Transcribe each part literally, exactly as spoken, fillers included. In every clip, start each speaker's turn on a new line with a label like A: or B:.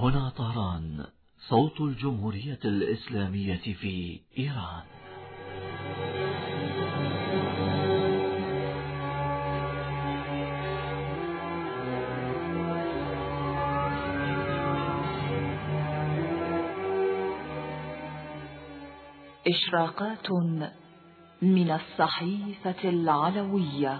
A: هنا طهران، صوت الجمهورية الإسلامية في إيران.
B: إشراقات من الصحيفة العلوية.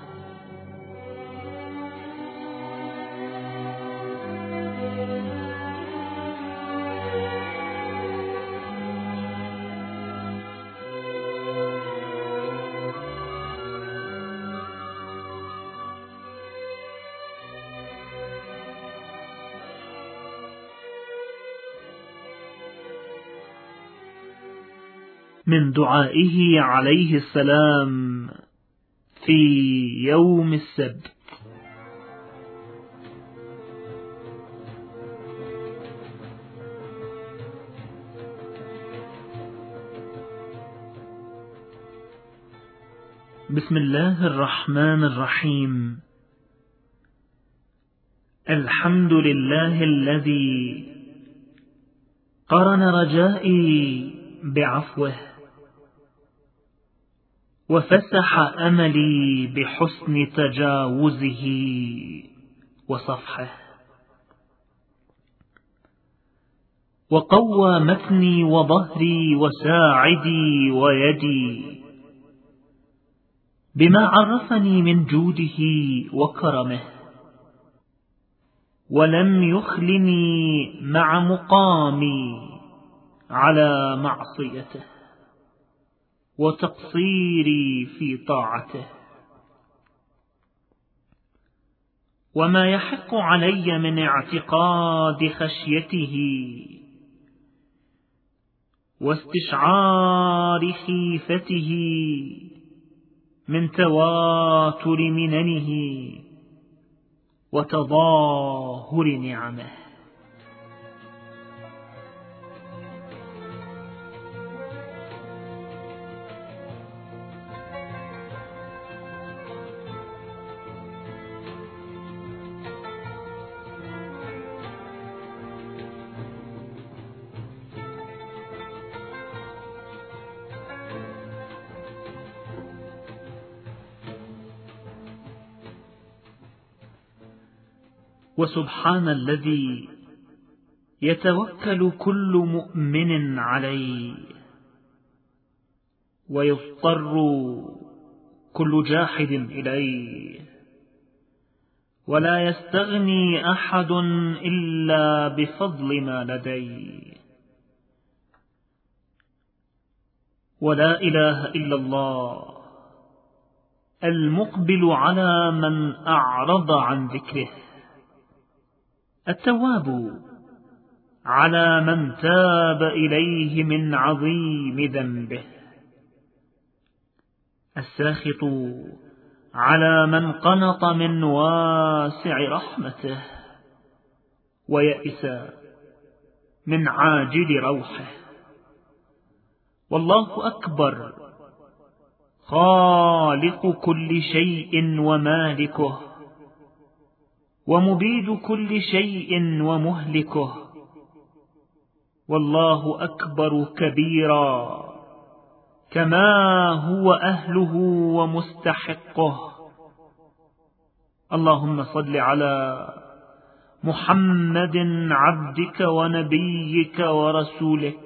C: من دعائه عليه السلام في يوم السبت. بسم الله الرحمن الرحيم. الحمد لله الذي قرن رجائي بعفوه، وفسح أملي بحسن تجاوزه وصفحه، وقوى متني وظهري وساعدي ويدي بما عرفني من جوده وكرمه، ولم يخلني مع مقامي على معصيته وتقصيري في طاعته، وما يحق علي من اعتقاد خشيته واستشعار خيفته من تواتر مننه وتظاهر نعمه. وسبحان الذي يتوكل كل مؤمن عليه، ويضطر كل جاحد إليه، ولا يستغني أحد إلا بفضل ما لديه. ولا إله إلا الله المقبل على من أعرض عن ذكره، التواب على من تاب إليه من عظيم ذنبه، الساخط على من قنط من واسع رحمته، ويئس من عاجل روحه. والله أكبر، خالق كل شيء ومالكه، ومبيد كل شيء ومهلكه. والله أكبر كبيرا، كما هو أهله ومستحقه. اللهم صل على محمد عبدك ونبيك ورسولك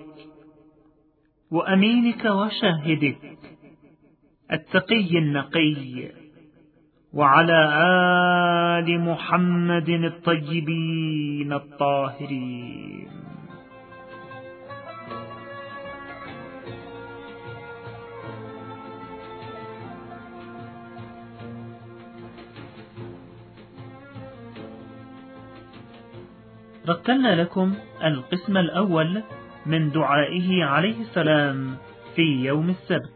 C: وأمينك وشاهدك التقي النقي، وعلى آل محمد الطيبين الطاهرين. رتلنا لكم القسم الأول من دعائه عليه السلام في يوم السبت.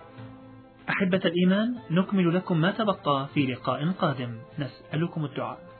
C: أحبة الإيمان، نكمل لكم ما تبقى في لقاء قادم. نسألكم الدعاء.